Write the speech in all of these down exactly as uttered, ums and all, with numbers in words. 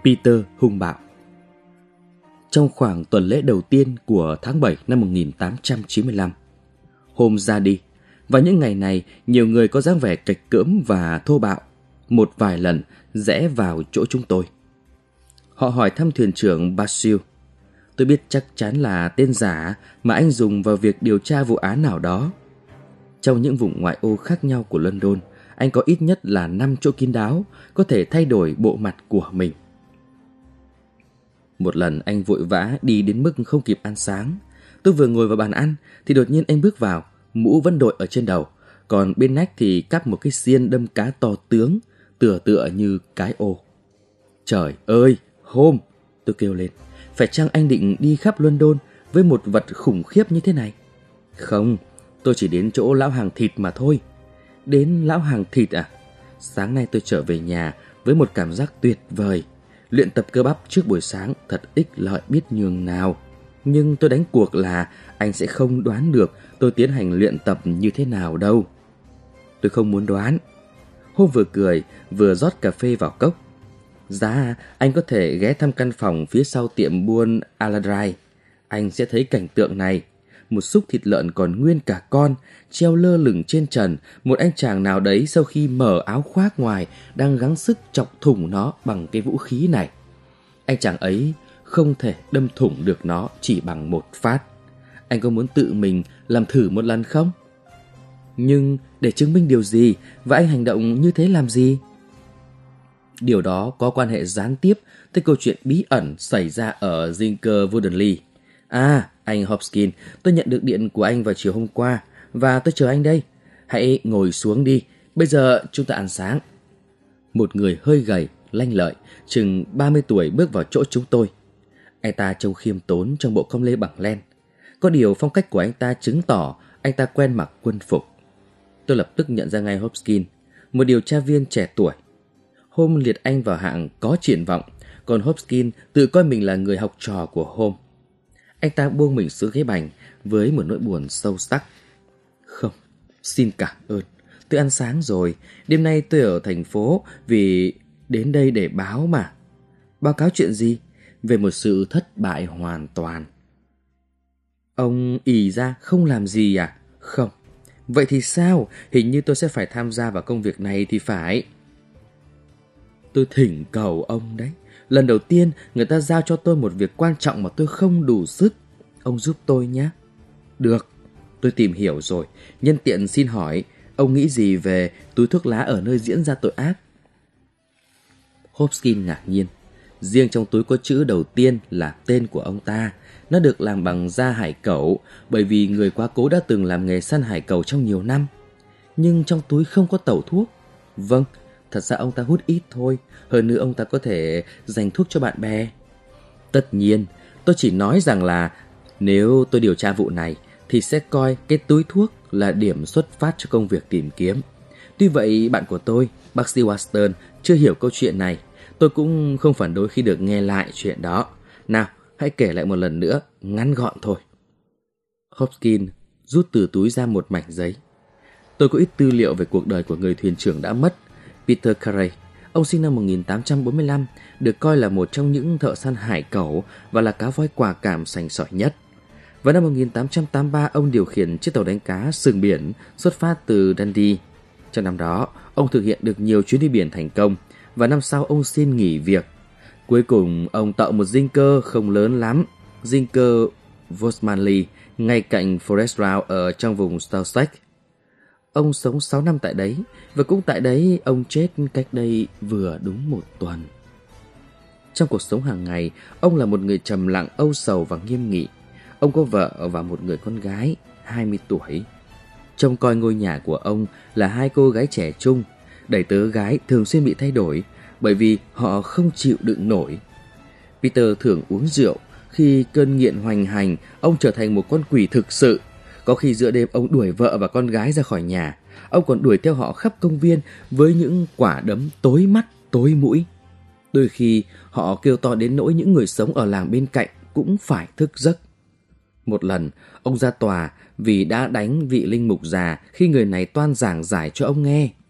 Peter hung bạo. Trong khoảng tuần lễ đầu tiên của tháng bảy năm một nghìn tám trăm chín mươi lăm, Holmes ra đi. Và những ngày này, nhiều người có dáng vẻ cạch cỡm và thô bạo một vài lần rẽ vào chỗ chúng tôi. Họ hỏi thăm thuyền trưởng Basil. Tôi biết chắc chắn là tên giả mà anh dùng vào việc điều tra vụ án nào đó. Trong những vùng ngoại ô khác nhau của London, anh có ít nhất là năm chỗ kín đáo có thể thay đổi bộ mặt của mình. Một lần anh vội vã đi đến mức không kịp ăn sáng. Tôi vừa ngồi vào bàn ăn thì đột nhiên anh bước vào, mũ vẫn đội ở trên đầu, còn bên nách thì cắp một cái xiên đâm cá to tướng, tựa tựa như cái ô. Trời ơi, Holmes, tôi kêu lên, phải chăng anh định đi khắp London với một vật khủng khiếp như thế này? Không, tôi chỉ đến chỗ lão hàng thịt mà thôi. Đến lão hàng thịt à? Sáng nay tôi trở về nhà với một cảm giác tuyệt vời. Luyện tập cơ bắp trước buổi sáng thật ích lợi biết nhường nào. Nhưng tôi đánh cuộc là anh sẽ không đoán được tôi tiến hành luyện tập như thế nào đâu. Tôi không muốn đoán. Hôm vừa cười, vừa rót cà phê vào cốc. Giá anh có thể ghé thăm căn phòng phía sau tiệm buôn Aladrai. Anh sẽ thấy cảnh tượng này. Một xúc thịt lợn còn nguyên cả con, treo lơ lửng trên trần. Một anh chàng nào đấy sau khi mở áo khoác ngoài đang gắng sức chọc thủng nó bằng cái vũ khí này. Anh chàng ấy không thể đâm thủng được nó chỉ bằng một phát. Anh có muốn tự mình làm thử một lần không? Nhưng để chứng minh điều gì và anh hành động như thế làm gì? Điều đó có quan hệ gián tiếp tới câu chuyện bí ẩn xảy ra ở Zinker Woodenly. À, anh Hopkins, tôi nhận được điện của anh vào chiều hôm qua và tôi chờ anh đây. Hãy ngồi xuống đi, bây giờ chúng ta ăn sáng. Một người hơi gầy, lanh lợi, chừng ba mươi tuổi bước vào chỗ chúng tôi. Anh ta trông khiêm tốn trong bộ com lê bằng len. Có điều phong cách của anh ta chứng tỏ anh ta quen mặc quân phục. Tôi lập tức nhận ra ngay Hopkins, một điều tra viên trẻ tuổi. Holmes liệt anh vào hạng có triển vọng, còn Hopkins tự coi mình là người học trò của Holmes. Anh ta buông mình xuống ghế bành với một nỗi buồn sâu sắc. Không, xin cảm ơn. Tôi ăn sáng rồi. Đêm nay tôi ở thành phố vì đến đây để báo mà. Báo cáo chuyện gì? Về một sự thất bại hoàn toàn. Ông ì ra không làm gì à? Không. Vậy thì sao? Hình như tôi sẽ phải tham gia vào công việc này thì phải. Tôi thỉnh cầu ông đấy. Lần đầu tiên người ta giao cho tôi một việc quan trọng mà tôi không đủ sức. Ông giúp tôi nhé. Được, tôi tìm hiểu rồi. Nhân tiện xin hỏi, ông nghĩ gì về túi thuốc lá ở nơi diễn ra tội ác? Hopkins ngạc nhiên. Riêng trong túi có chữ đầu tiên là tên của ông ta. Nó được làm bằng da hải cẩu, bởi vì người quá cố đã từng làm nghề săn hải cẩu trong nhiều năm. Nhưng trong túi không có tẩu thuốc. Vâng, thật ra ông ta hút ít thôi. Hơn nữa ông ta có thể dành thuốc cho bạn bè. Tất nhiên, tôi chỉ nói rằng là nếu tôi điều tra vụ này thì sẽ coi cái túi thuốc là điểm xuất phát cho công việc tìm kiếm. Tuy vậy, bạn của tôi, bác sĩ Watson, chưa hiểu câu chuyện này. Tôi cũng không phản đối khi được nghe lại chuyện đó. Nào, hãy kể lại một lần nữa, ngắn gọn thôi. Hopkins rút từ túi ra một mảnh giấy. Tôi có ít tư liệu về cuộc đời của người thuyền trưởng đã mất, Peter Carey. Ông sinh năm một nghìn tám trăm bốn mươi lăm, được coi là một trong những thợ săn hải cẩu và là cá voi quả cảm sành sỏi nhất. Vào năm một nghìn tám trăm tám mươi ba, ông điều khiển chiếc tàu đánh cá sừng biển xuất phát từ Dundee. Trong năm đó, ông thực hiện được nhiều chuyến đi biển thành công, và năm sau ông xin nghỉ việc. Cuối cùng, ông tạo một Zinker không lớn lắm, Zinker Vosmanley, ngay cạnh Forest Row ở trong vùng Sussex. Ông sống sáu năm tại đấy, và cũng tại đấy ông chết cách đây vừa đúng một tuần. Trong cuộc sống hàng ngày, ông là một người trầm lặng, âu sầu và nghiêm nghị. Ông có vợ và một người con gái, hai mươi tuổi. Trông coi ngôi nhà của ông là hai cô gái trẻ trung. Đầy tớ gái thường xuyên bị thay đổi, bởi vì họ không chịu đựng nổi. Peter thường uống rượu. Khi cơn nghiện hoành hành, ông trở thành một con quỷ thực sự. Có khi giữa đêm ông đuổi vợ và con gái ra khỏi nhà. Ông còn đuổi theo họ khắp công viên với những quả đấm tối mắt, tối mũi. Đôi khi họ kêu to đến nỗi những người sống ở làng bên cạnh cũng phải thức giấc. Một lần, ông ra tòa vì đã đánh vị linh mục già khi người này toan giảng giải cho ông nghe.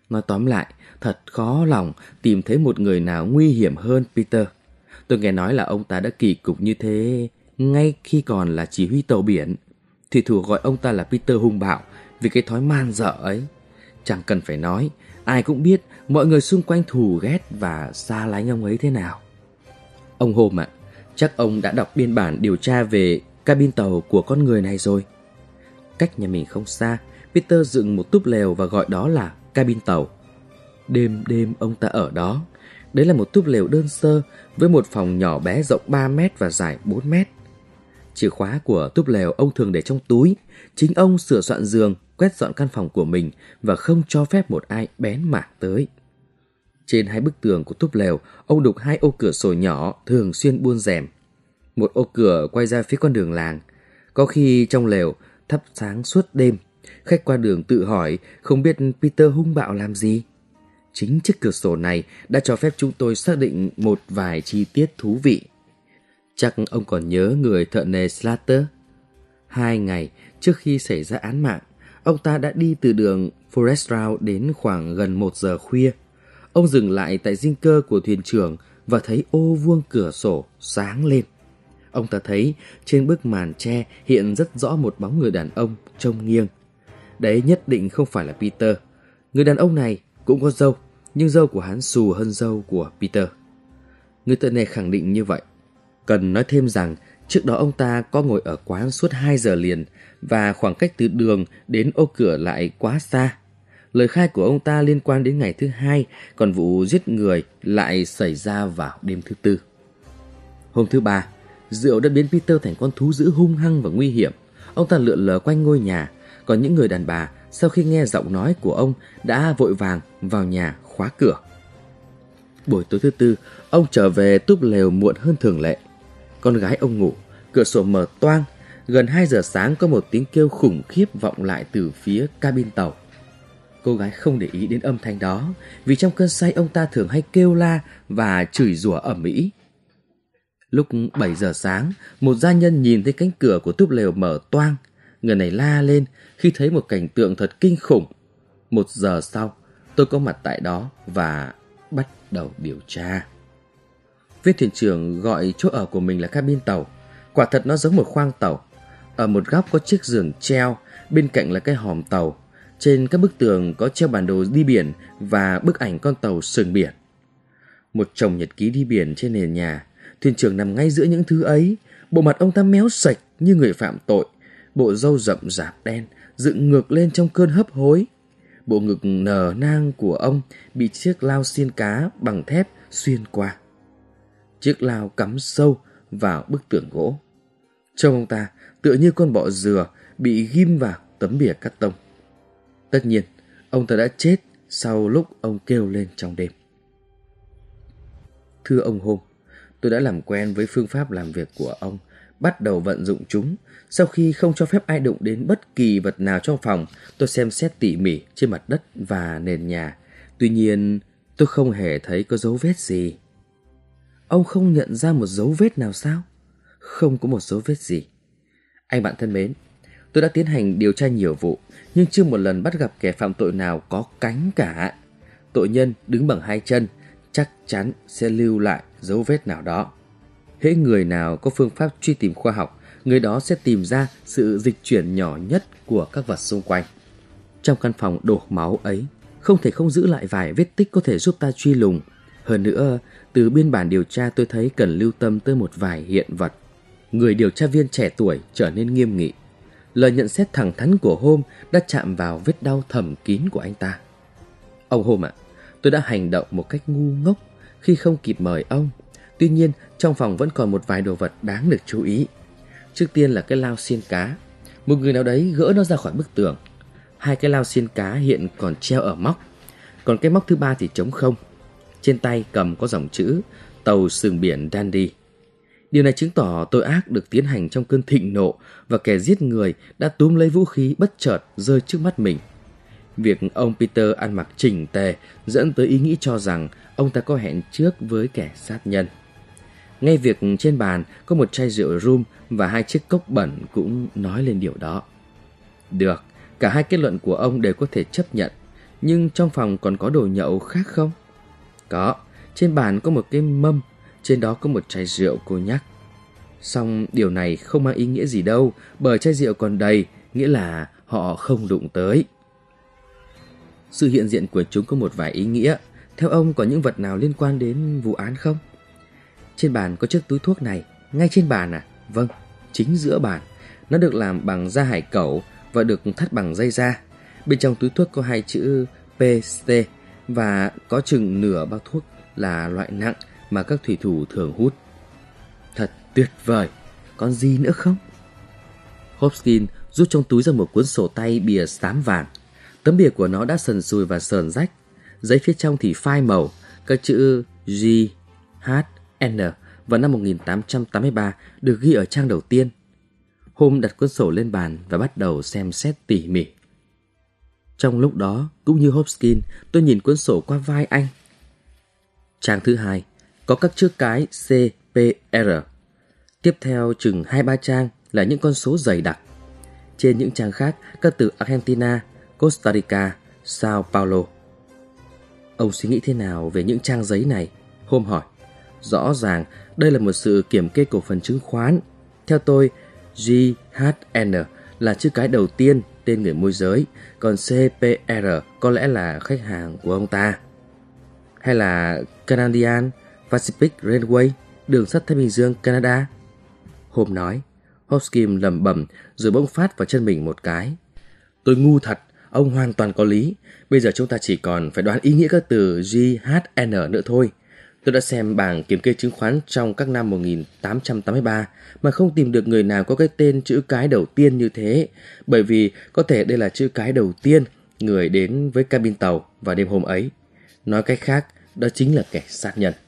Nói tóm lại, thật khó lòng tìm thấy một người nào nguy hiểm hơn Peter. Tôi nghe nói là ông ta đã kỳ cục như thế ngay khi còn là chỉ huy tàu biển. Thủy thủ gọi ông ta là Peter hung bạo vì cái thói man dợ ấy. Chẳng cần phải nói, ai cũng biết mọi người xung quanh thù ghét và xa lánh ông ấy thế nào. Ông Holmes ạ, chắc ông đã đọc biên bản điều tra về cabin tàu của con người này rồi. Cách nhà mình không xa, Peter dựng một túp lều và gọi đó là cabin tàu. Đêm đêm ông ta ở đó. Đấy là một túp lều đơn sơ với một phòng nhỏ bé rộng ba mét và dài bốn mét. Chìa khóa của túp lều ông thường để trong túi. Chính ông sửa soạn giường, quét dọn căn phòng của mình và không cho phép một ai bén mảng tới. Trên hai bức tường của túp lều, ông đục hai ô cửa sổ nhỏ thường xuyên buôn rèm. Một ô cửa quay ra phía con đường làng. Có khi trong lều thắp sáng suốt đêm. Khách qua đường tự hỏi không biết Peter hung bạo làm gì. Chính chiếc cửa sổ này đã cho phép chúng tôi xác định một vài chi tiết thú vị. Chắc ông còn nhớ người thợ nề Slater. Hai ngày trước khi xảy ra án mạng, ông ta đã đi từ đường Forest Road đến khoảng gần một giờ khuya. Ông dừng lại tại dinh cơ của thuyền trưởng và thấy ô vuông cửa sổ sáng lên. Ông ta thấy trên bức màn tre hiện rất rõ một bóng người đàn ông trông nghiêng. Đấy nhất định không phải là Peter. Người đàn ông này cũng có râu, nhưng râu của hắn xù hơn râu của Peter. Người thợ này khẳng định như vậy. Cần nói thêm rằng trước đó ông ta có ngồi ở quán suốt hai giờ liền và khoảng cách từ đường đến ô cửa lại quá xa. Lời khai của ông ta liên quan đến ngày thứ hai, còn vụ giết người lại xảy ra vào đêm thứ tư. Hôm thứ ba, rượu đã biến Peter thành con thú dữ hung hăng và nguy hiểm. Ông ta lượn lờ quanh ngôi nhà, còn những người đàn bà sau khi nghe giọng nói của ông đã vội vàng vào nhà khóa cửa. Buổi tối thứ tư, ông trở về túp lều muộn hơn thường lệ. Con gái ông ngủ, cửa sổ mở toang. Gần hai giờ sáng có một tiếng kêu khủng khiếp vọng lại từ phía cabin tàu. Cô gái không để ý đến âm thanh đó, vì trong cơn say ông ta thường hay kêu la và chửi rủa ầm ĩ. Lúc bảy giờ sáng, một gia nhân nhìn thấy cánh cửa của túp lều mở toang. Người này la lên khi thấy một cảnh tượng thật kinh khủng. Một giờ sau, tôi có mặt tại đó và bắt đầu điều tra. Viên thuyền trưởng gọi chỗ ở của mình là cabin tàu. Quả thật nó giống một khoang tàu. Ở một góc có chiếc giường treo, bên cạnh là cái hòm tàu. Trên các bức tường có treo bản đồ đi biển và bức ảnh con tàu sừng biển. Một chồng nhật ký đi biển trên nền nhà. Thuyền trưởng nằm ngay giữa những thứ ấy. Bộ mặt ông ta méo sạch như người phạm tội. Bộ râu rậm rạp đen dựng ngược lên trong cơn hấp hối. Bộ ngực nở nang của ông bị chiếc lao xiên cá bằng thép xuyên qua. Chiếc lao cắm sâu vào bức tường gỗ. Trông ông ta tựa như con bọ dừa bị ghim vào tấm bìa cắt tông. Tất nhiên, ông ta đã chết sau lúc ông kêu lên trong đêm. Thưa ông Holmes, tôi đã làm quen với phương pháp làm việc của ông, bắt đầu vận dụng chúng. Sau khi không cho phép ai đụng đến bất kỳ vật nào trong phòng, tôi xem xét tỉ mỉ trên mặt đất và nền nhà. Tuy nhiên, tôi không hề thấy có dấu vết gì. Ông không nhận ra một dấu vết nào sao? Không có một dấu vết gì. Anh bạn thân mến, tôi đã tiến hành điều tra nhiều vụ, nhưng chưa một lần bắt gặp kẻ phạm tội nào có cánh cả. Tội nhân đứng bằng hai chân, chắc chắn sẽ lưu lại dấu vết nào đó. Hễ người nào có phương pháp truy tìm khoa học, người đó sẽ tìm ra sự dịch chuyển nhỏ nhất của các vật xung quanh. Trong căn phòng đổ máu ấy, không thể không giữ lại vài vết tích có thể giúp ta truy lùng. Hơn nữa, từ biên bản điều tra tôi thấy cần lưu tâm tới một vài hiện vật. Người điều tra viên trẻ tuổi trở nên nghiêm nghị. Lời nhận xét thẳng thắn của Holmes đã chạm vào vết đau thầm kín của anh ta. Ông Holmes ạ, tôi đã hành động một cách ngu ngốc khi không kịp mời ông. Tuy nhiên, trong phòng vẫn còn một vài đồ vật đáng được chú ý. Trước tiên là cái lao xiên cá. Một người nào đấy gỡ nó ra khỏi bức tường. Hai cái lao xiên cá hiện còn treo ở móc. Còn cái móc thứ ba thì trống không. Trên tay cầm có dòng chữ tàu sừng biển Dandy. Điều này chứng tỏ tội ác được tiến hành trong cơn thịnh nộ và kẻ giết người đã túm lấy vũ khí bất chợt rơi trước mắt mình. Việc ông Peter ăn mặc chỉnh tề dẫn tới ý nghĩ cho rằng ông ta có hẹn trước với kẻ sát nhân. Ngay việc trên bàn có một chai rượu rum và hai chiếc cốc bẩn cũng nói lên điều đó. Được, cả hai kết luận của ông đều có thể chấp nhận. Nhưng trong phòng còn có đồ nhậu khác không? Có, trên bàn có một cái mâm, trên đó có một chai rượu cô nhắc. Song điều này không mang ý nghĩa gì đâu, bởi chai rượu còn đầy, nghĩa là họ không đụng tới. Sự hiện diện của chúng có một vài ý nghĩa. Theo ông có những vật nào liên quan đến vụ án không? Trên bàn có chiếc túi thuốc này. Ngay trên bàn à? Vâng, chính giữa bàn. Nó được làm bằng da hải cẩu và được thắt bằng dây da. Bên trong túi thuốc có hai chữ pê tê và có chừng nửa bao thuốc là loại nặng mà các thủy thủ thường hút. Thật tuyệt vời. Còn gì nữa không? Hopkins rút trong túi ra một cuốn sổ tay bìa xám vàng. Tấm bìa của nó đã sần sùi và sờn rách. Giấy phía trong thì phai màu, các chữ G, H, N và năm một nghìn tám trăm tám mươi ba được ghi ở trang đầu tiên. Holmes đặt cuốn sổ lên bàn và bắt đầu xem xét tỉ mỉ. Trong lúc đó, cũng như Hopkins, tôi nhìn cuốn sổ qua vai anh. Trang thứ hai có các chữ cái C, P, R. Tiếp theo chừng hai ba trang là những con số dày đặc. Trên những trang khác, các từ Argentina, Costa Rica, Sao Paulo. Ông suy nghĩ thế nào về những trang giấy này? Holmes hỏi. Rõ ràng đây là một sự kiểm kê cổ phần chứng khoán. Theo tôi, G H N là chữ cái đầu tiên, tên người môi giới, còn C P R có lẽ là khách hàng của ông ta. Hay là Canadian Pacific Railway, đường sắt Thái Bình Dương, Canada? Holmes nói. Hopkins lẩm bẩm rồi bỗng phát vào chân mình một cái. Tôi ngu thật, ông hoàn toàn có lý. Bây giờ chúng ta chỉ còn phải đoán ý nghĩa các từ G H N nữa thôi. Tôi đã xem bảng kiểm kê chứng khoán trong các năm một nghìn tám trăm tám mươi ba mà không tìm được người nào có cái tên chữ cái đầu tiên như thế, bởi vì có thể đây là chữ cái đầu tiên người đến với cabin tàu vào đêm hôm ấy. Nói cách khác, đó chính là kẻ sát nhân.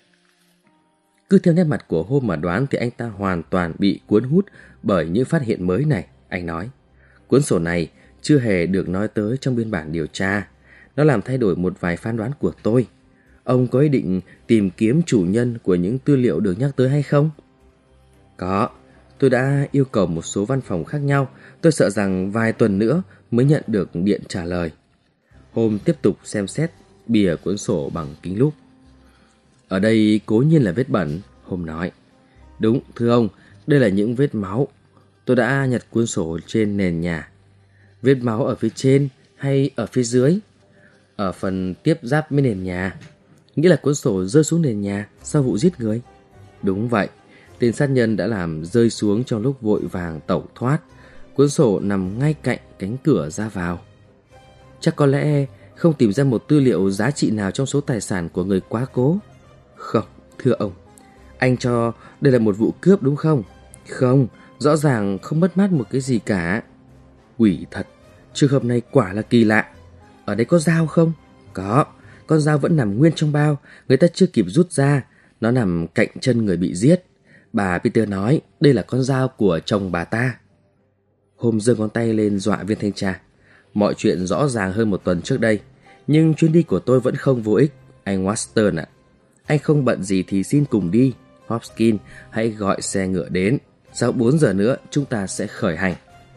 Cứ theo nét mặt của Holmes mà đoán thì anh ta hoàn toàn bị cuốn hút bởi những phát hiện mới này, anh nói. Cuốn sổ này chưa hề được nói tới trong biên bản điều tra. Nó làm thay đổi một vài phán đoán của tôi. Ông có ý định tìm kiếm chủ nhân của những tư liệu được nhắc tới hay không? Có, tôi đã yêu cầu một số văn phòng khác nhau. Tôi sợ rằng vài tuần nữa mới nhận được điện trả lời. Holmes tiếp tục xem xét bìa cuốn sổ bằng kính lúp. Ở đây cố nhiên là vết bẩn, Holmes nói. Đúng, thưa ông, đây là những vết máu. Tôi đã nhặt cuốn sổ trên nền nhà. Vết máu ở phía trên hay ở phía dưới? Ở phần tiếp giáp với nền nhà. Nghĩa là cuốn sổ rơi xuống nền nhà sau vụ giết người. Đúng vậy, tên sát nhân đã làm rơi xuống trong lúc vội vàng tẩu thoát. Cuốn sổ nằm ngay cạnh cánh cửa ra vào. Chắc có lẽ không tìm ra một tư liệu giá trị nào trong số tài sản của người quá cố. Không, thưa ông. Anh cho đây là một vụ cướp đúng không? Không, rõ ràng không mất mát một cái gì cả. Quỷ thật, trường hợp này quả là kỳ lạ. Ở đây có dao không? Có, con dao vẫn nằm nguyên trong bao, người ta chưa kịp rút ra. Nó nằm cạnh chân người bị giết. Bà Peter nói đây là con dao của chồng bà ta. Holmes giơ ngón tay lên dọa viên thanh tra. Mọi chuyện rõ ràng hơn một tuần trước đây, nhưng chuyến đi của tôi vẫn không vô ích, anh Watson ạ. Anh không bận gì thì xin cùng đi. Hopkins, hãy gọi xe ngựa đến. Sau bốn giờ nữa chúng ta sẽ khởi hành.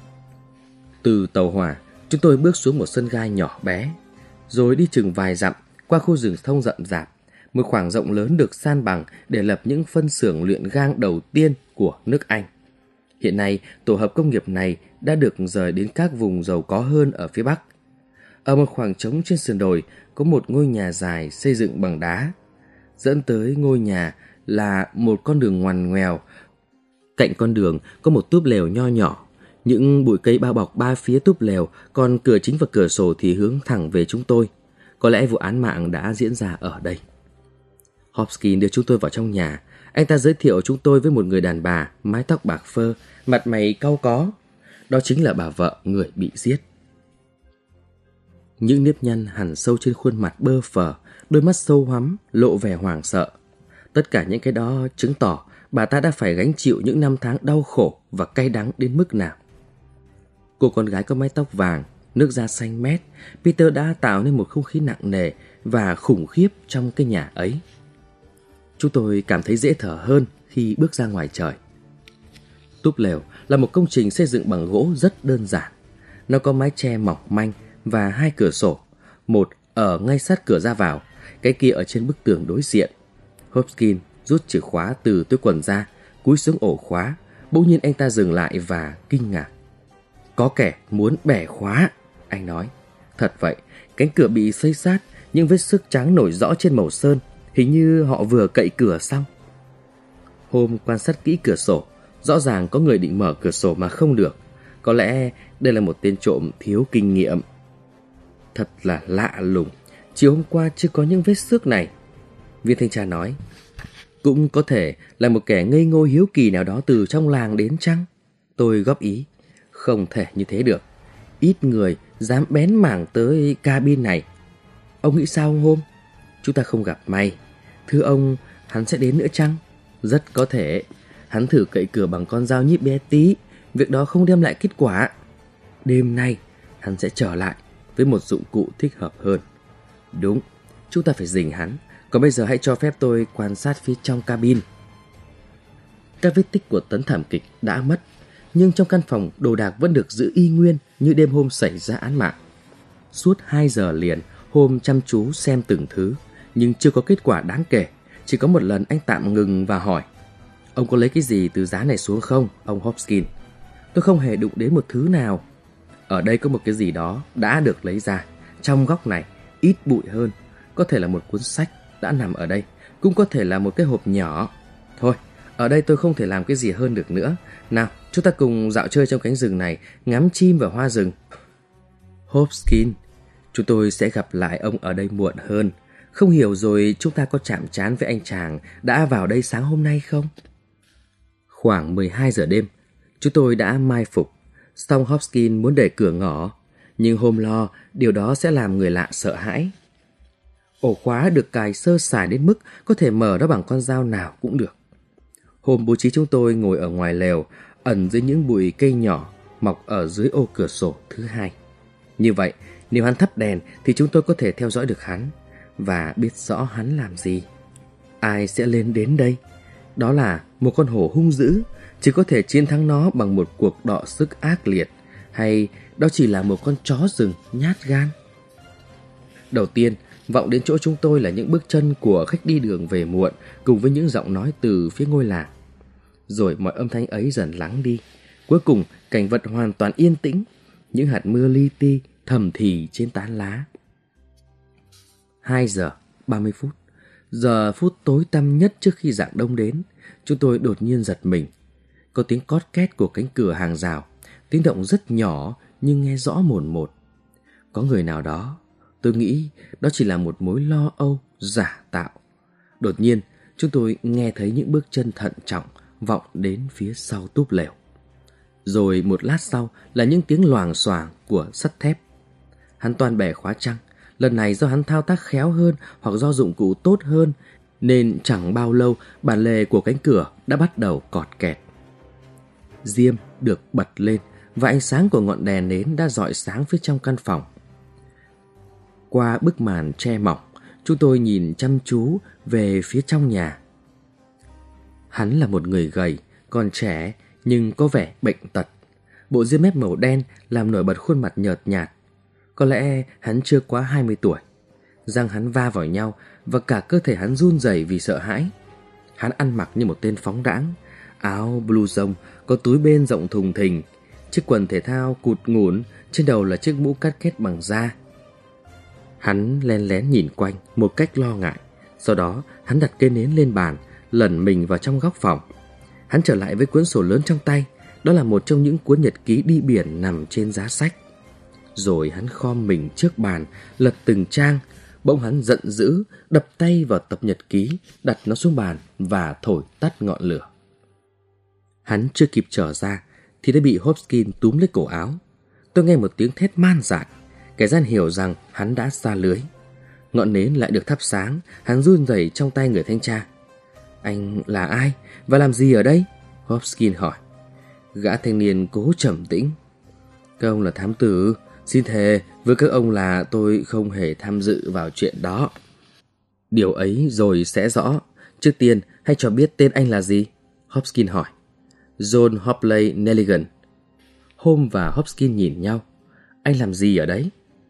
Từ tàu hỏa, chúng tôi bước xuống một sân gai nhỏ bé, rồi đi chừng vài dặm qua khu rừng thông rậm rạp. Một khoảng rộng lớn được san bằng để lập những phân xưởng luyện gang đầu tiên của nước Anh. Hiện nay, tổ hợp công nghiệp này đã được rời đến các vùng giàu có hơn ở phía Bắc. Ở một khoảng trống trên sườn đồi có một ngôi nhà dài xây dựng bằng đá. Dẫn tới ngôi nhà là một con đường ngoằn ngoèo. Cạnh con đường có một túp lều nho nhỏ. Những bụi cây bao bọc ba phía túp lều, còn cửa chính và cửa sổ thì hướng thẳng về chúng tôi. Có lẽ vụ án mạng đã diễn ra ở đây. Hopkins đưa chúng tôi vào trong nhà. Anh ta giới thiệu chúng tôi với một người đàn bà, mái tóc bạc phơ, mặt mày cau có. Đó chính là bà vợ người bị giết. Những nếp nhăn hằn sâu trên khuôn mặt bơ phờ, đôi mắt sâu hoắm, lộ vẻ hoảng sợ. Tất cả những cái đó chứng tỏ bà ta đã phải gánh chịu những năm tháng đau khổ và cay đắng đến mức nào. Cô con gái có mái tóc vàng, nước da xanh mét, Peter đã tạo nên một không khí nặng nề và khủng khiếp trong cái nhà ấy. Chúng tôi cảm thấy dễ thở hơn khi bước ra ngoài trời. Túp lều là một công trình xây dựng bằng gỗ rất đơn giản. Nó có mái che mỏng manh và hai cửa sổ, một ở ngay sát cửa ra vào, cái kia ở trên bức tường đối diện. Hopkins rút chìa khóa từ túi quần ra, cúi xuống ổ khóa. Bỗng nhiên anh ta dừng lại và kinh ngạc. Có kẻ muốn bẻ khóa, anh nói. Thật vậy, cánh cửa bị xây xát, những vết xước trắng nổi rõ trên màu sơn. Hình như họ vừa cậy cửa xong. Holmes quan sát kỹ cửa sổ. Rõ ràng có người định mở cửa sổ mà không được. Có lẽ đây là một tên trộm thiếu kinh nghiệm. Thật là lạ lùng, chiều hôm qua chưa có những vết xước này. Viên thanh tra nói. Cũng có thể là một kẻ ngây ngô hiếu kỳ nào đó từ trong làng đến chăng? Tôi góp ý. Không thể như thế được. Ít người dám bén mảng tới cabin này. Ông nghĩ sao ông Holmes? Chúng ta không gặp may. Thưa ông, hắn sẽ đến nữa chăng? Rất có thể. Hắn thử cậy cửa bằng con dao nhíp bé tí. Việc đó không đem lại kết quả. Đêm nay hắn sẽ trở lại với một dụng cụ thích hợp hơn. Đúng, chúng ta phải rình hắn. Còn bây giờ hãy cho phép tôi quan sát phía trong cabin. Các vết tích của tấn thảm kịch đã mất, nhưng trong căn phòng đồ đạc vẫn được giữ y nguyên như đêm hôm xảy ra án mạng. Suốt hai giờ liền, Holmes chăm chú xem từng thứ, nhưng chưa có kết quả đáng kể. Chỉ có một lần anh tạm ngừng và hỏi. Ông có lấy cái gì từ giá này xuống không, ông Hopkins? Tôi không hề đụng đến một thứ nào. Ở đây có một cái gì đó đã được lấy ra. Trong góc này, ít bụi hơn. Có thể là một cuốn sách đã nằm ở đây. Cũng có thể là một cái hộp nhỏ. Thôi, ở đây tôi không thể làm cái gì hơn được nữa. Nào, chúng ta cùng dạo chơi trong cánh rừng này, ngắm chim và hoa rừng. Hopkins, chúng tôi sẽ gặp lại ông ở đây muộn hơn. Không hiểu rồi chúng ta có chạm trán với anh chàng đã vào đây sáng hôm nay không? Khoảng mười hai giờ đêm, chúng tôi đã mai phục. Song Hopkins muốn đẩy cửa ngõ, nhưng Holmes lo điều đó sẽ làm người lạ sợ hãi. Ổ khóa được cài sơ sài đến mức có thể mở nó bằng con dao nào cũng được. Holmes bố trí chúng tôi ngồi ở ngoài lều, ẩn dưới những bụi cây nhỏ mọc ở dưới ô cửa sổ thứ hai. Như vậy, nếu hắn thắp đèn thì chúng tôi có thể theo dõi được hắn và biết rõ hắn làm gì. Ai sẽ lên đến đây? Đó là một con hổ hung dữ, chỉ có thể chiến thắng nó bằng một cuộc đọ sức ác liệt, hay đó chỉ là một con chó rừng nhát gan? Đầu tiên, vọng đến chỗ chúng tôi là những bước chân của khách đi đường về muộn cùng với những giọng nói từ phía ngôi làng. Rồi mọi âm thanh ấy dần lắng đi. Cuối cùng, cảnh vật hoàn toàn yên tĩnh, những hạt mưa li ti thầm thì trên tán lá. Hai giờ ba mươi phút, giờ phút tối tăm nhất trước khi rạng đông đến, chúng tôi đột nhiên giật mình. Có tiếng cót két của cánh cửa hàng rào, tiếng động rất nhỏ nhưng nghe rõ mồn một. Có người nào đó, tôi nghĩ đó chỉ là một mối lo âu giả tạo. Đột nhiên, chúng tôi nghe thấy những bước chân thận trọng vọng đến phía sau túp lều. Rồi một lát sau là những tiếng loảng xoảng của sắt thép. Hắn toan bẻ khóa trăng. Lần này do hắn thao tác khéo hơn hoặc do dụng cụ tốt hơn, nên chẳng bao lâu bản lề của cánh cửa đã bắt đầu cọt kẹt. Diêm được bật lên và ánh sáng của ngọn đèn nến đã rọi sáng phía trong căn phòng. Qua bức màn che mỏng, chúng tôi nhìn chăm chú về phía trong nhà. Hắn là một người gầy, còn trẻ nhưng có vẻ bệnh tật. Bộ ria mép màu đen làm nổi bật khuôn mặt nhợt nhạt. Có lẽ hắn chưa quá hai mươi tuổi. Răng hắn va vào nhau và cả cơ thể hắn run rẩy vì sợ hãi. Hắn ăn mặc như một tên phóng đãng, áo blue rông có túi bên rộng thùng thình, chiếc quần thể thao cụt ngủn, trên đầu là chiếc mũ cắt kết bằng da. Hắn len lén nhìn quanh một cách lo ngại. Sau đó hắn đặt cây nến lên bàn, lẩn mình vào trong góc phòng. Hắn trở lại với cuốn sổ lớn trong tay. Đó là một trong những cuốn nhật ký đi biển nằm trên giá sách. Rồi hắn khom mình trước bàn, lật từng trang. Bỗng hắn giận dữ, đập tay vào tập nhật ký, đặt nó xuống bàn và thổi tắt ngọn lửa. Hắn chưa kịp trở ra thì đã bị Hopkins túm lấy cổ áo. Tôi nghe một tiếng thét man dại. Kẻ gian hiểu rằng hắn đã xa lưới. Ngọn nến lại được thắp sáng. Hắn run rẩy trong tay người thanh tra. Anh là ai và làm gì ở đây? Hopkins hỏi. Gã thanh niên cố trầm tĩnh. Các ông là thám tử. Xin thề với các ông là tôi không hề tham dự vào chuyện đó. Điều ấy rồi sẽ rõ. Trước tiên hãy cho biết tên anh là gì? Hopkins hỏi. John Hopley Nelligan. Holmes và Hopkins nhìn nhau. Anh làm gì ở đấy?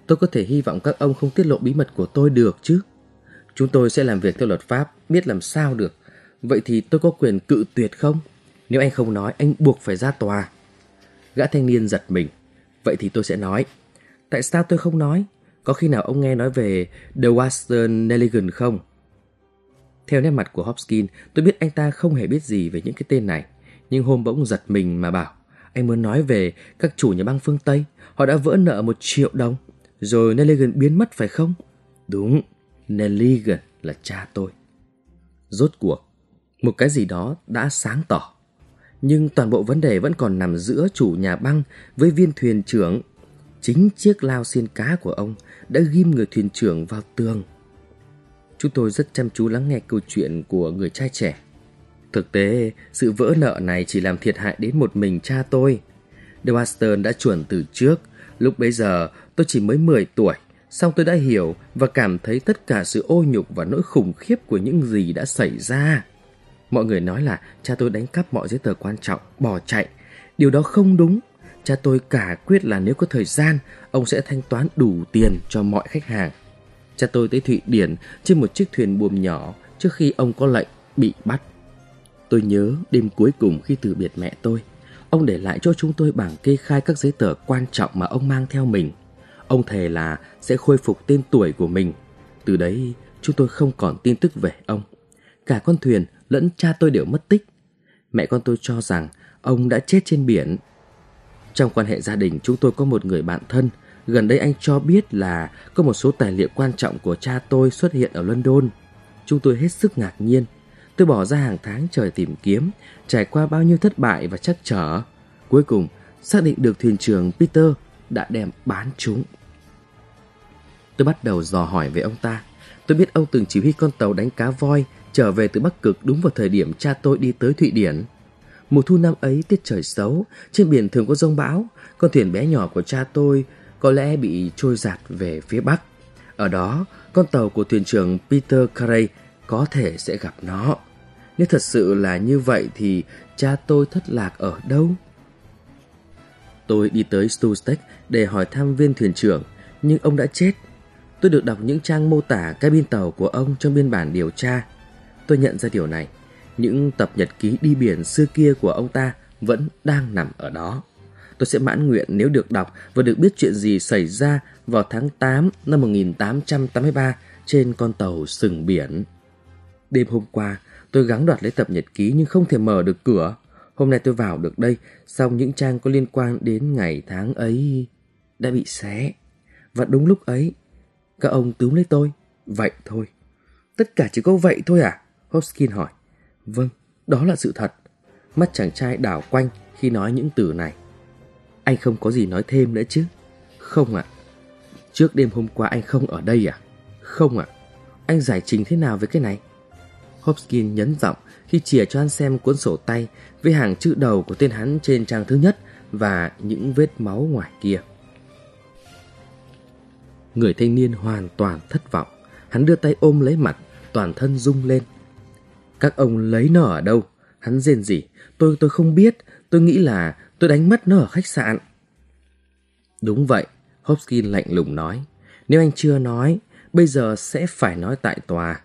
Tôi có thể hy vọng các ông không tiết lộ bí mật của tôi được chứ? Chúng tôi sẽ làm việc theo luật pháp, biết làm sao được. Vậy thì tôi có quyền cự tuyệt không? Nếu anh không nói, anh buộc phải ra tòa. Gã thanh niên giật mình. Vậy thì tôi sẽ nói. Tại sao tôi không nói? Có khi nào ông nghe nói về The Western Nelligan không? Theo nét mặt của Hopkins, tôi biết anh ta không hề biết gì về những cái tên này. Nhưng hôm bỗng giật mình mà bảo, anh muốn nói về các chủ nhà băng phương Tây. Họ đã vỡ nợ một triệu đồng. Rồi Nelligan biến mất phải không? Đúng, Nelligan là cha tôi. Rốt cuộc, một cái gì đó đã sáng tỏ. Nhưng toàn bộ vấn đề vẫn còn nằm giữa chủ nhà băng với viên thuyền trưởng. Chính chiếc lao xiên cá của ông đã ghim người thuyền trưởng vào tường. Chúng tôi rất chăm chú lắng nghe câu chuyện của người trai trẻ. Thực tế, sự vỡ nợ này chỉ làm thiệt hại đến một mình cha tôi. De Western đã chuẩn từ trước. Lúc bấy giờ tôi chỉ mới mười tuổi. Song tôi đã hiểu và cảm thấy tất cả sự ô nhục và nỗi khủng khiếp của những gì đã xảy ra. Mọi người nói là cha tôi đánh cắp mọi giấy tờ quan trọng, bỏ chạy. Điều đó không đúng. Cha tôi cả quyết là nếu có thời gian, ông sẽ thanh toán đủ tiền cho mọi khách hàng. Cha tôi tới Thụy Điển trên một chiếc thuyền buồm nhỏ trước khi ông có lệnh bị bắt. Tôi nhớ đêm cuối cùng khi từ biệt mẹ tôi, ông để lại cho chúng tôi bảng kê khai các giấy tờ quan trọng mà ông mang theo mình. Ông thề là sẽ khôi phục tên tuổi của mình. Từ đấy, chúng tôi không còn tin tức về ông. Cả con thuyền lẫn cha tôi đều mất tích. Mẹ con tôi cho rằng ông đã chết trên biển. Trong quan hệ gia đình, chúng tôi có một người bạn thân. Gần đây anh cho biết là có một số tài liệu quan trọng của cha tôi xuất hiện ở London. Chúng tôi hết sức ngạc nhiên. Tôi bỏ ra hàng tháng trời tìm kiếm, trải qua bao nhiêu thất bại và trắc trở. Cuối cùng, xác định được thuyền trưởng Peter đã đem bán chúng. Tôi bắt đầu dò hỏi về ông ta. Tôi biết ông từng chỉ huy con tàu đánh cá voi trở về từ Bắc Cực đúng vào thời điểm cha tôi đi tới Thụy Điển. Mùa thu năm ấy, tiết trời xấu, trên biển thường có giông bão. Con thuyền bé nhỏ của cha tôi có lẽ bị trôi dạt về phía Bắc. Ở đó, con tàu của thuyền trưởng Peter Carey có thể sẽ gặp nó. Nếu thật sự là như vậy thì cha tôi thất lạc ở đâu? Tôi đi tới Stustec để hỏi thăm viên thuyền trưởng, nhưng ông đã chết. Tôi được đọc những trang mô tả cabin tàu của ông trong biên bản điều tra. Tôi nhận ra điều này. Những tập nhật ký đi biển xưa kia của ông ta vẫn đang nằm ở đó. Tôi sẽ mãn nguyện nếu được đọc và được biết chuyện gì xảy ra vào tháng tám năm một nghìn tám trăm tám mươi ba trên con tàu sừng biển. Đêm hôm qua, tôi gắng đoạt lấy tập nhật ký nhưng không thể mở được cửa. Hôm nay tôi vào được đây, song những trang có liên quan đến ngày tháng ấy đã bị xé. Và đúng lúc ấy, các ông túm lấy tôi. Vậy thôi. Tất cả chỉ có vậy thôi à? Hopkins hỏi. Vâng, đó là sự thật. Mắt chàng trai đảo quanh khi nói những từ này. Anh không có gì nói thêm nữa chứ? Không ạ. Trước đêm hôm qua anh không ở đây à? Không ạ. Anh giải trình thế nào với cái này? Hopkins nhấn giọng khi chìa cho anh xem cuốn sổ tay với hàng chữ đầu của tên hắn trên trang thứ nhất và những vết máu ngoài kia. Người thanh niên hoàn toàn thất vọng. Hắn đưa tay ôm lấy mặt, toàn thân rung lên. Các ông lấy nó ở đâu? Hắn rên rỉ. Tôi tôi không biết. Tôi nghĩ là tôi đánh mất nó ở khách sạn. Đúng vậy, Hopkins lạnh lùng nói. Nếu anh chưa nói, bây giờ sẽ phải nói tại tòa.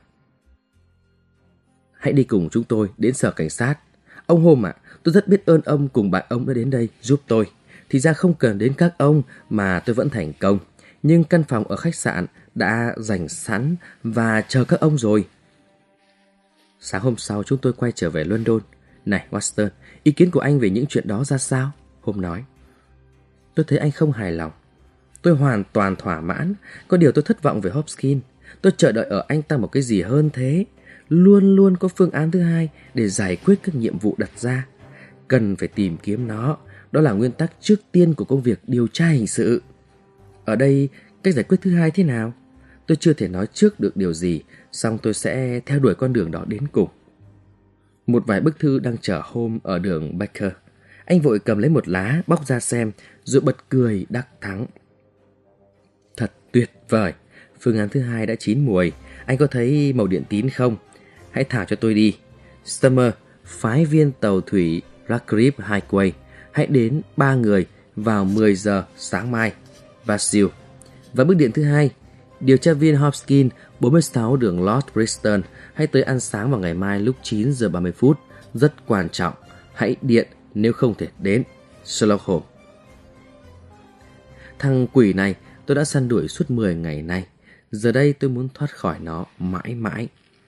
Hãy đi cùng chúng tôi đến sở cảnh sát. Ông Holmes ạ, tôi rất biết ơn ông cùng bạn ông đã đến đây giúp tôi. Thì ra không cần đến các ông mà tôi vẫn thành công. Nhưng căn phòng ở khách sạn đã dành sẵn và chờ các ông rồi. Sáng hôm sau chúng tôi quay trở về London. Này Watson, ý kiến của anh về những chuyện đó ra sao? Holmes nói. Tôi thấy anh không hài lòng. Tôi hoàn toàn thỏa mãn. Có điều tôi thất vọng về Hopkins. Tôi chờ đợi ở anh ta một cái gì hơn thế. Luôn luôn có phương án thứ hai để giải quyết các nhiệm vụ đặt ra. Cần phải tìm kiếm nó. Đó là nguyên tắc trước tiên của công việc điều tra hình sự. Ở đây, cách giải quyết thứ hai thế nào? Tôi chưa thể nói trước được điều gì, song tôi sẽ theo đuổi con đường đó đến cùng. Một vài bức thư đang chờ Holmes ở đường Baker. Anh vội cầm lấy một lá, bóc ra xem, rồi bật cười đắc thắng. Thật tuyệt vời, phương án thứ hai đã chín mùi. Anh có thấy màu điện tín không? Hãy thả cho tôi đi. Summer, phái viên tàu thủy Radcliffe Highway. Hãy đến ba người vào mười giờ sáng mai. Basil, Và bức điện thứ hai, điều tra viên Hopkins, bốn mươi sáu đường Lord Bristol, hãy tới ăn sáng vào ngày mai lúc chín giờ ba mươi phút. Rất quan trọng, hãy điện nếu không thể đến. Sherlock Holmes. Thằng quỷ này tôi đã săn đuổi suốt mười ngày nay. Giờ đây tôi muốn thoát khỏi nó mãi mãi.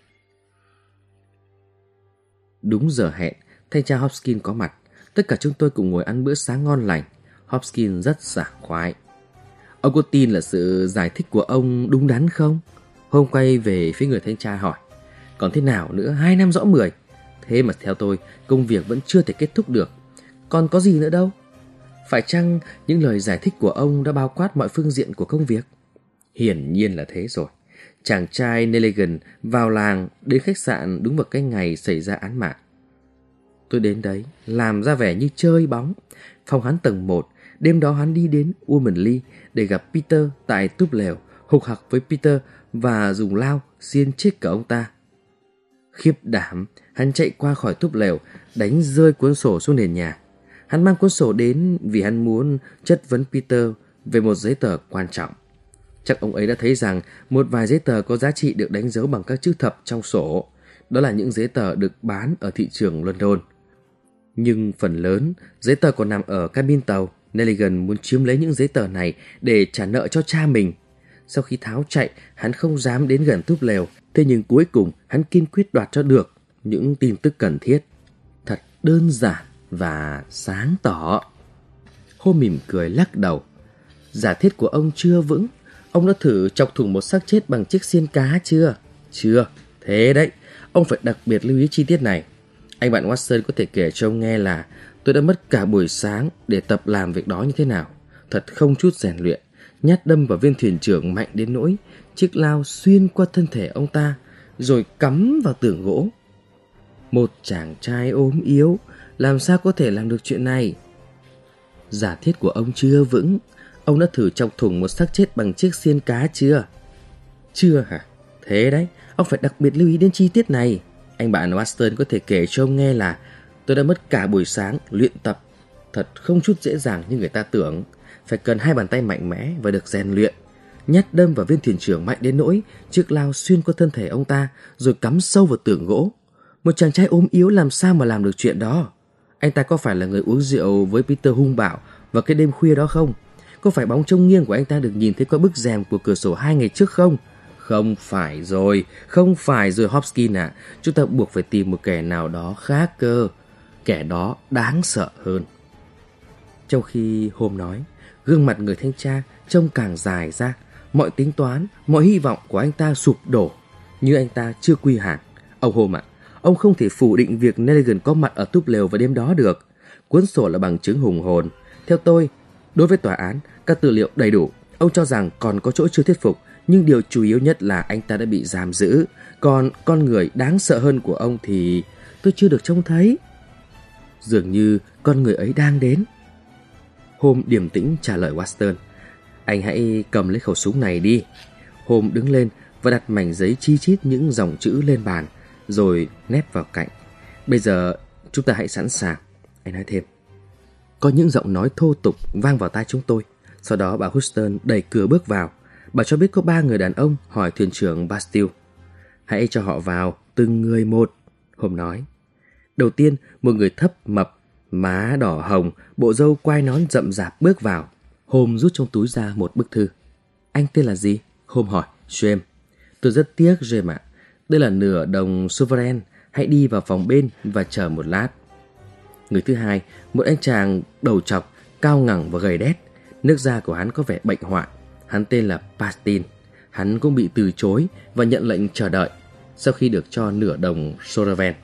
Đúng giờ hẹn, thanh tra Hopkins có mặt. Tất cả chúng tôi cùng ngồi ăn bữa sáng ngon lành. Hopkins rất sảng khoái. Ông có tin là sự giải thích của ông đúng đắn không? Holmes quay về phía người thanh tra hỏi. Còn thế nào nữa, hai năm rõ mười. Thế mà theo tôi, công việc vẫn chưa thể kết thúc được. Còn có gì nữa đâu? Phải chăng những lời giải thích của ông đã bao quát mọi phương diện của công việc? Hiển nhiên là thế rồi. Chàng trai Nelligan vào làng đến khách sạn đúng vào cái ngày xảy ra án mạng. Tôi đến đấy, làm ra vẻ như chơi bóng. Phòng hắn tầng một, đêm đó hắn đi đến Womanly để gặp Peter tại túp lều, hục hặc với Peter và dùng lao xiên chết cả ông ta. Khiếp đảm, hắn chạy qua khỏi túp lều, đánh rơi cuốn sổ xuống nền nhà. Hắn mang cuốn sổ đến vì hắn muốn chất vấn Peter về một giấy tờ quan trọng. Chắc ông ấy đã thấy rằng một vài giấy tờ có giá trị được đánh dấu bằng các chữ thập trong sổ. Đó là những giấy tờ được bán ở thị trường London. Nhưng phần lớn, giấy tờ còn nằm ở cabin tàu. Nelligan muốn chiếm lấy những giấy tờ này để trả nợ cho cha mình. Sau khi tháo chạy, hắn không dám đến gần túp lều. Thế nhưng cuối cùng, hắn kiên quyết đoạt cho được những tin tức cần thiết. Thật đơn giản và sáng tỏ. Holmes mỉm cười lắc đầu. Giả thiết của ông chưa vững. Ông đã thử chọc thủng một xác chết bằng chiếc xiên cá chưa? Chưa. Thế đấy, ông phải đặc biệt lưu ý chi tiết này. Anh bạn Watson có thể kể cho ông nghe là tôi đã mất cả buổi sáng để tập làm việc đó như thế nào. Thật không chút rèn luyện. Nhát đâm vào viên thuyền trưởng mạnh đến nỗi chiếc lao xuyên qua thân thể ông ta rồi cắm vào tường gỗ. Một chàng trai ốm yếu làm sao có thể làm được chuyện này? Giả thiết của ông chưa vững. Ông đã thử chọc thủng một xác chết bằng chiếc xiên cá chưa? Chưa hả? Thế đấy, ông phải đặc biệt lưu ý đến chi tiết này. Anh bạn Watson có thể kể cho ông nghe là tôi đã mất cả buổi sáng luyện tập. Thật không chút dễ dàng như người ta tưởng. Phải cần hai bàn tay mạnh mẽ và được rèn luyện. Nhát đâm vào viên thuyền trưởng mạnh đến nỗi chiếc lao xuyên qua thân thể ông ta rồi cắm sâu vào tường gỗ. Một chàng trai ốm yếu làm sao mà làm được chuyện đó? Anh ta có phải là người uống rượu với Peter hung bạo vào cái đêm khuya đó không? Có phải bóng trông nghiêng của anh ta được nhìn thấy qua bức rèm của cửa sổ hai ngày trước không? Không phải rồi, không phải rồi Hopkins ạ. À. Chúng ta buộc phải tìm một kẻ nào đó khác cơ. Kẻ đó đáng sợ hơn. Trong khi Holmes nói, gương mặt người thanh tra trông càng dài ra. Mọi tính toán, mọi hy vọng của anh ta sụp đổ. Như anh ta chưa quy hàng. Ông Holmes ạ, à, ông không thể phủ định việc Nelligan có mặt ở túp lều vào đêm đó được. Cuốn sổ là bằng chứng hùng hồn. Theo tôi, đối với tòa án, các tư liệu đầy đủ. Ông cho rằng còn có chỗ chưa thuyết phục, nhưng điều chủ yếu nhất là anh ta đã bị giam giữ. Còn con người đáng sợ hơn của ông thì tôi chưa được trông thấy. Dường như con người ấy đang đến. Holmes điềm tĩnh trả lời Watson. Anh hãy cầm lấy khẩu súng này đi. Holmes đứng lên và đặt mảnh giấy chi chít những dòng chữ lên bàn, rồi nép vào cạnh. Bây giờ chúng ta hãy sẵn sàng. Anh nói thêm. Có những giọng nói thô tục vang vào tai chúng tôi. Sau đó bà Houston đẩy cửa bước vào. Bà cho biết có ba người đàn ông hỏi thuyền trưởng Bastille. Hãy cho họ vào, từng người một, Holmes nói. Đầu tiên, một người thấp mập, má đỏ hồng, bộ râu quai nón rậm rạp bước vào. Holmes rút trong túi ra một bức thư. Anh tên là gì? Holmes hỏi. James. Tôi rất tiếc, James ạ. Đây là nửa đồng sovereign. Hãy đi vào phòng bên và chờ một lát. Người thứ hai, một anh chàng đầu trọc, cao ngẳng và gầy đét. Nước da của hắn có vẻ bệnh hoạn. Hắn tên là Pastin. Hắn cũng bị từ chối và nhận lệnh chờ đợi sau khi được cho nửa đồng sovereign.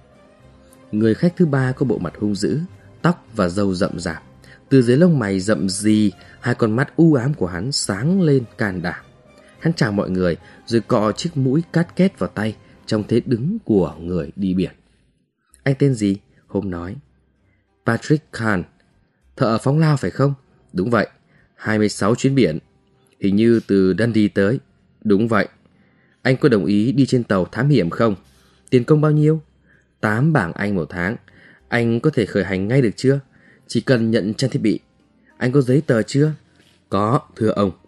Người khách thứ ba có bộ mặt hung dữ, tóc và râu rậm rạp. Từ dưới lông mày rậm rì, hai con mắt u ám của hắn sáng lên can đảm. Hắn chào mọi người rồi cọ chiếc mũi cát két vào tay trong thế đứng của người đi biển. Anh tên gì? Holmes nói. Patrick Kahn. Thợ phóng lao phải không? Đúng vậy. hai mươi sáu chuyến biển. Hình như từ Dundee tới. Đúng vậy. Anh có đồng ý đi trên tàu thám hiểm không? Tiền công bao nhiêu? tám bảng Anh một tháng. Anh có thể khởi hành ngay được chưa? Chỉ cần nhận trang thiết bị. Anh có giấy tờ chưa? Có, thưa ông.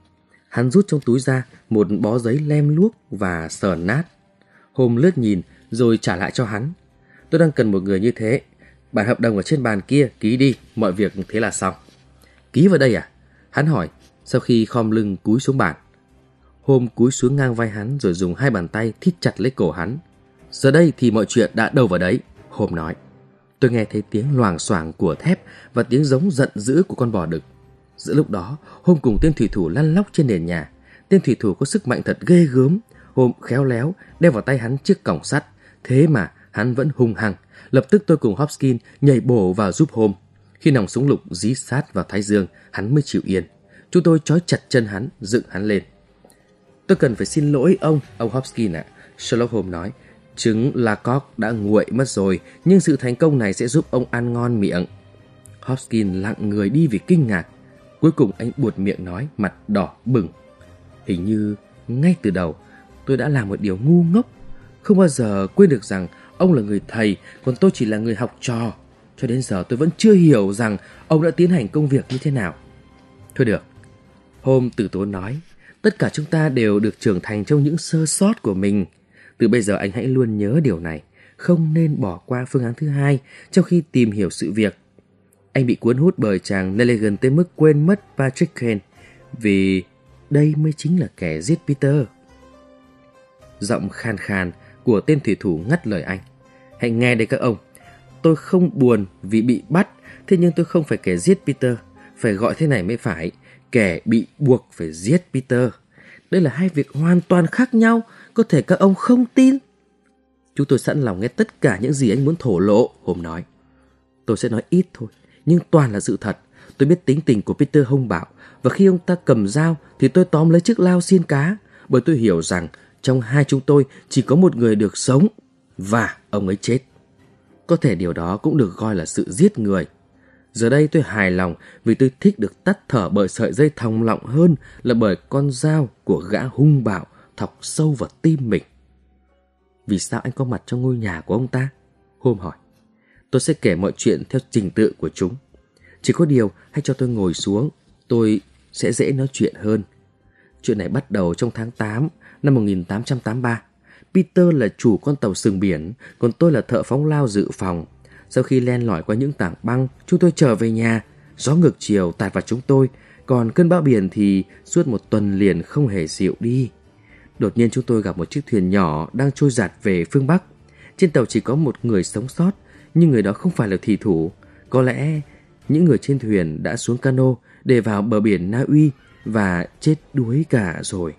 Hắn rút trong túi ra một bó giấy lem luốc và sờn nát. Holmes lướt nhìn rồi trả lại cho hắn. Tôi đang cần một người như thế. Bản hợp đồng ở trên bàn kia, ký đi, mọi việc thế là xong. Ký vào đây à? Hắn hỏi, sau khi khom lưng cúi xuống bàn. Holmes cúi xuống ngang vai hắn rồi dùng hai bàn tay thít chặt lấy cổ hắn. Giờ đây thì mọi chuyện đã đâu vào đấy, Holmes nói. Tôi nghe thấy tiếng loảng xoảng của thép và tiếng giống giận dữ của con bò đực. Giữa lúc đó, Holmes cùng tên thủy thủ lăn lóc trên nền nhà. Tên thủy thủ có sức mạnh thật ghê gớm. Holmes khéo léo đeo vào tay hắn chiếc còng sắt, thế mà hắn vẫn hung hăng. Lập tức tôi cùng Hopkins nhảy bổ vào giúp Holmes. Khi nòng súng lục dí sát vào thái dương, hắn mới chịu yên. Chúng tôi trói chặt chân hắn, dựng hắn lên. Tôi cần phải xin lỗi ông, ông Hopkins ạ, Sherlock Holmes nói. Trứng Lacock đã nguội mất rồi, nhưng sự thành công này sẽ giúp ông ăn ngon miệng. Hopkins lặng người đi vì kinh ngạc. Cuối cùng anh buột miệng nói, mặt đỏ bừng. Hình như ngay từ đầu tôi đã làm một điều ngu ngốc. Không bao giờ quên được rằng ông là người thầy, còn tôi chỉ là người học trò. Cho đến giờ tôi vẫn chưa hiểu rằng ông đã tiến hành công việc như thế nào. Thôi được, Holmes từ tốn nói, tất cả chúng ta đều được trưởng thành trong những sơ sót của mình. Từ bây giờ anh hãy luôn nhớ điều này, không nên bỏ qua phương án thứ hai trong khi tìm hiểu sự việc. Anh bị cuốn hút bởi chàng Nelligan tới mức quên mất Patrick Kane, vì đây mới chính là kẻ giết Peter. Giọng khan khan của tên thủy thủ ngắt lời anh. Hãy nghe đây các ông, tôi không buồn vì bị bắt, thế nhưng tôi không phải kẻ giết Peter. Phải gọi thế này mới phải, kẻ bị buộc phải giết Peter. Đây là hai việc hoàn toàn khác nhau, có thể các ông không tin. Chúng tôi sẵn lòng nghe tất cả những gì anh muốn thổ lộ, Holmes nói. Tôi sẽ nói ít thôi, nhưng toàn là sự thật. Tôi biết tính tình của Peter hung bạo, và khi ông ta cầm dao thì tôi tóm lấy chiếc lao xiên cá, bởi tôi hiểu rằng trong hai chúng tôi chỉ có một người được sống, và ông ấy chết. Có thể điều đó cũng được coi là sự giết người. Giờ đây tôi hài lòng vì tôi thích được tắt thở bởi sợi dây thòng lọng hơn là bởi con dao của gã hung bạo thọc sâu vào tim mình. Vì sao anh có mặt trong ngôi nhà của ông ta? Holmes hỏi. Tôi sẽ kể mọi chuyện theo trình tự của chúng. Chỉ có điều hãy cho tôi ngồi xuống, tôi sẽ dễ nói chuyện hơn. Chuyện này bắt đầu trong tháng tám năm một nghìn tám trăm tám mươi ba. Peter là chủ con tàu sừng biển, còn tôi là thợ phóng lao dự phòng. Sau khi len lỏi qua những tảng băng, chúng tôi trở về nhà. Gió ngược chiều tạt vào chúng tôi, còn cơn bão biển thì suốt một tuần liền không hề dịu đi. Đột nhiên chúng tôi gặp một chiếc thuyền nhỏ đang trôi dạt về phương Bắc. Trên tàu chỉ có một người sống sót, nhưng người đó không phải là thủy thủ. Có lẽ những người trên thuyền đã xuống cano để vào bờ biển Na Uy và chết đuối cả rồi.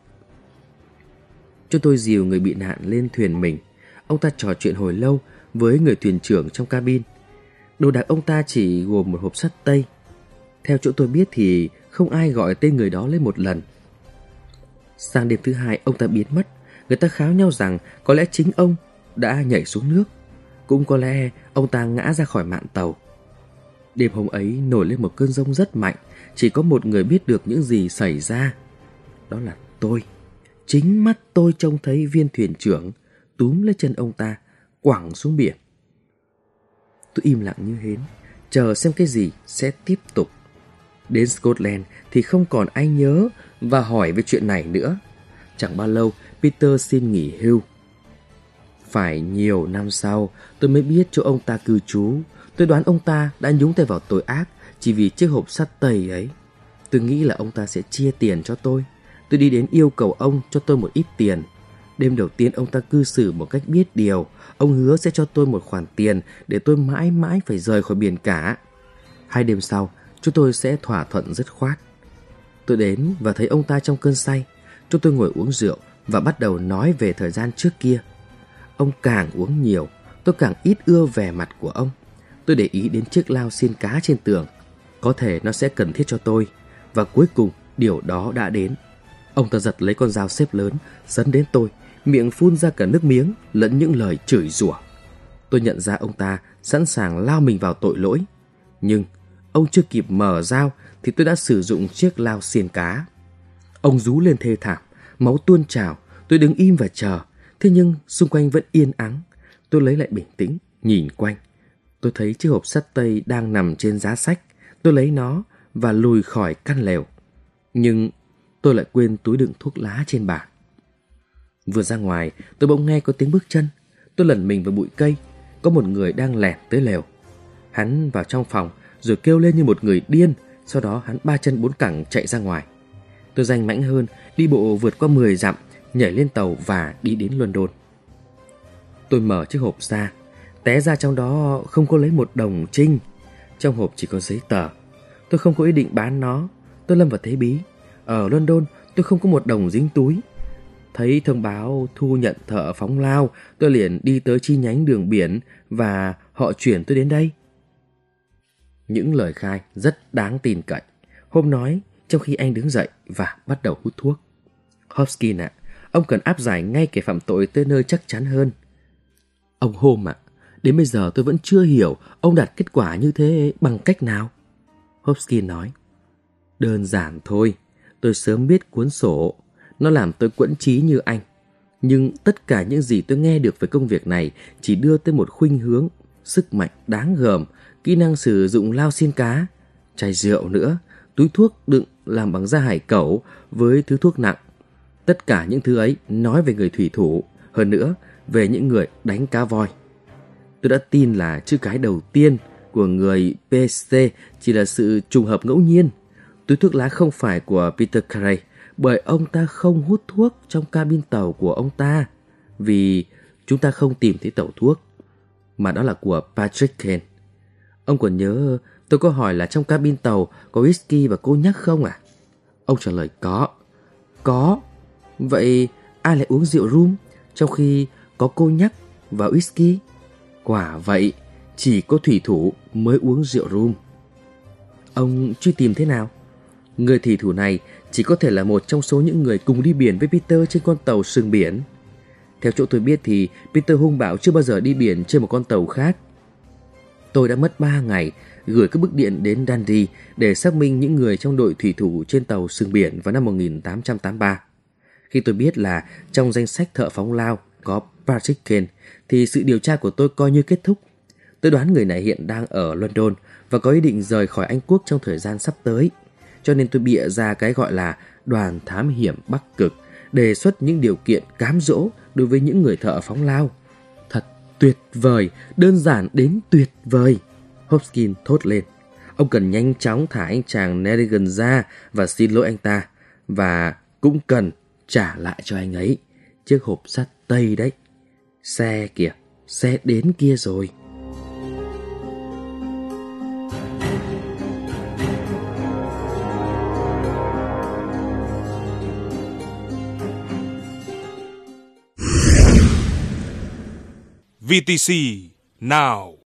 Chúng tôi dìu người bị nạn lên thuyền mình. Ông ta trò chuyện hồi lâu với người thuyền trưởng trong cabin. Đồ đạc ông ta chỉ gồm một hộp sắt tây. Theo chỗ tôi biết thì không ai gọi tên người đó lên một lần. Sang đêm thứ hai ông ta biến mất. Người ta kháo nhau rằng có lẽ chính ông đã nhảy xuống nước, cũng có lẽ ông ta ngã ra khỏi mạn tàu. Đêm hôm ấy nổi lên một cơn giông rất mạnh. Chỉ có một người biết được những gì xảy ra. Đó là tôi. Chính mắt tôi trông thấy viên thuyền trưởng túm lấy chân ông ta, quẳng xuống biển. Tôi im lặng như hến, chờ xem cái gì sẽ tiếp tục. Đến Scotland thì không còn ai nhớ và hỏi về chuyện này nữa. Chẳng bao lâu Peter xin nghỉ hưu. Phải nhiều năm sau tôi mới biết chỗ ông ta cư trú. Tôi đoán ông ta đã nhúng tay vào tội ác chỉ vì chiếc hộp sắt tây ấy. Tôi nghĩ là ông ta sẽ chia tiền cho tôi. Tôi đi đến yêu cầu ông cho tôi một ít tiền. Đêm đầu tiên ông ta cư xử một cách biết điều. Ông hứa sẽ cho tôi một khoản tiền để tôi mãi mãi phải rời khỏi biển cả. Hai đêm sau, chúng tôi sẽ thỏa thuận dứt khoát. Tôi đến và thấy ông ta trong cơn say. Chúng tôi ngồi uống rượu và bắt đầu nói về thời gian trước kia. Ông càng uống nhiều, tôi càng ít ưa vẻ mặt của ông. Tôi để ý đến chiếc lao xiên cá trên tường. Có thể nó sẽ cần thiết cho tôi. Và cuối cùng, điều đó đã đến. Ông ta giật lấy con dao xếp lớn, sấn đến tôi, miệng phun ra cả nước miếng lẫn những lời chửi rủa. Tôi nhận ra ông ta sẵn sàng lao mình vào tội lỗi. Nhưng ông chưa kịp mở dao thì tôi đã sử dụng chiếc lao xiên cá. Ông rú lên thê thảm, máu tuôn trào. Tôi đứng im và chờ. Thế nhưng xung quanh vẫn yên ắng. Tôi lấy lại bình tĩnh, nhìn quanh. Tôi thấy chiếc hộp sắt tây đang nằm trên giá sách. Tôi lấy nó và lùi khỏi căn lều. Nhưng tôi lại quên túi đựng thuốc lá trên bàn. Vừa ra ngoài, tôi bỗng nghe có tiếng bước chân. Tôi lẩn mình vào bụi cây. Có một người đang lẻn tới lều. Hắn vào trong phòng rồi kêu lên như một người điên. Sau đó hắn ba chân bốn cẳng chạy ra ngoài. Tôi danh mãnh hơn, đi bộ vượt qua mười dặm, nhảy lên tàu và đi đến London. Tôi mở chiếc hộp ra. Té ra trong đó không có lấy một đồng trinh. Trong hộp chỉ có giấy tờ. Tôi không có ý định bán nó. Tôi lâm vào thế bí. Ở London tôi không có một đồng dính túi. Thấy thông báo thu nhận thợ phóng lao, tôi liền đi tới chi nhánh đường biển và họ chuyển tôi đến đây. Những lời khai rất đáng tin cậy. Hôm nói trong khi anh đứng dậy và bắt đầu hút thuốc. Hopkins ạ, ông cần áp giải ngay kẻ phạm tội tới nơi chắc chắn hơn. Ông Holmes ạ, đến bây giờ tôi vẫn chưa hiểu ông đạt kết quả như thế bằng cách nào. Hopkins nói. Đơn giản thôi, tôi sớm biết cuốn sổ. Nó làm tôi quẫn trí như anh. Nhưng tất cả những gì tôi nghe được về công việc này chỉ đưa tới một khuynh hướng, sức mạnh đáng gờm, kỹ năng sử dụng lao xiên cá, chai rượu nữa, túi thuốc đựng làm bằng da hải cẩu với thứ thuốc nặng. Tất cả những thứ ấy nói về người thủy thủ, hơn nữa về những người đánh cá voi. Tôi đã tin là chữ cái đầu tiên của người pê xê chỉ là sự trùng hợp ngẫu nhiên. Túi thuốc lá không phải của Peter Carey, bởi ông ta không hút thuốc trong cabin tàu của ông ta, vì chúng ta không tìm thấy tẩu thuốc, mà đó là của Patrick Kane. Ông còn nhớ tôi có hỏi là trong cabin tàu có whisky và cognac không à? Ông trả lời có. Có. Vậy ai lại uống rượu rum trong khi có cognac và whisky? Quả vậy, chỉ có thủy thủ mới uống rượu rum. Ông truy tìm thế nào? Người thủy thủ này chỉ có thể là một trong số những người cùng đi biển với Peter trên con tàu sừng biển. Theo chỗ tôi biết thì Peter hung bạo chưa bao giờ đi biển trên một con tàu khác. Tôi đã mất ba ngày gửi các bức điện đến Dundee để xác minh những người trong đội thủy thủ trên tàu sừng biển vào năm một nghìn tám trăm tám mươi ba. Khi tôi biết là trong danh sách thợ phóng lao có Patrick Kane thì sự điều tra của tôi coi như kết thúc. Tôi đoán người này hiện đang ở London và có ý định rời khỏi Anh Quốc trong thời gian sắp tới. Cho nên tôi bịa ra cái gọi là đoàn thám hiểm Bắc Cực, đề xuất những điều kiện cám dỗ đối với những người thợ phóng lao. Thật tuyệt vời, đơn giản đến tuyệt vời, Hopkins thốt lên. Ông cần nhanh chóng thả anh chàng Nelligan ra và xin lỗi anh ta, và cũng cần trả lại cho anh ấy chiếc hộp sắt tây đấy. Xe kìa, xe đến kia rồi. vê tê xê Now.